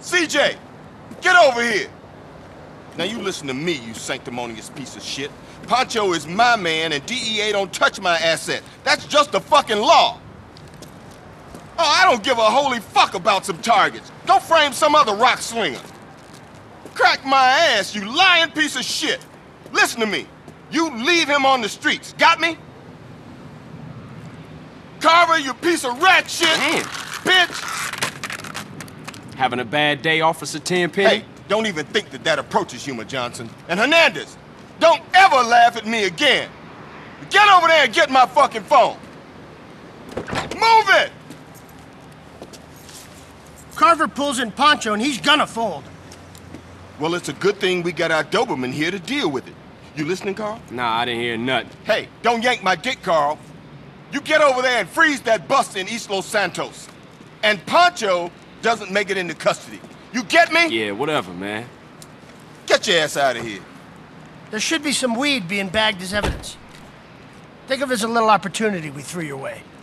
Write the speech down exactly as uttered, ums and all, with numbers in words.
C J, get over here. Now you listen to me, you sanctimonious piece of shit. Pancho is my man and D E A don't touch my asset. That's just the fucking law. Oh, I don't give a holy fuck about some targets. Go frame some other rock slinger. Crack my ass, you lying piece of shit. Listen to me. You leave him on the streets. Got me? Carver, you piece of rat shit. Damn. Bitch. Having a bad day, Officer Tenpenny? Hey, don't even think that that approaches Humor Johnson. And Hernandez, don't ever laugh at me again. Get over there and get my fucking phone. Move it! Carver pulls in Pancho and he's gonna fold. Well, it's a good thing we got our Doberman here to deal with it. You listening, Carl? Nah, I didn't hear nothing. Hey, don't yank my dick, Carl. You get over there and freeze that bust in East Los Santos. And Pancho doesn't make it into custody. You get me? Yeah, whatever, man. Get your ass out of here. There should be some weed being bagged as evidence. Think of it as a little opportunity we threw your way.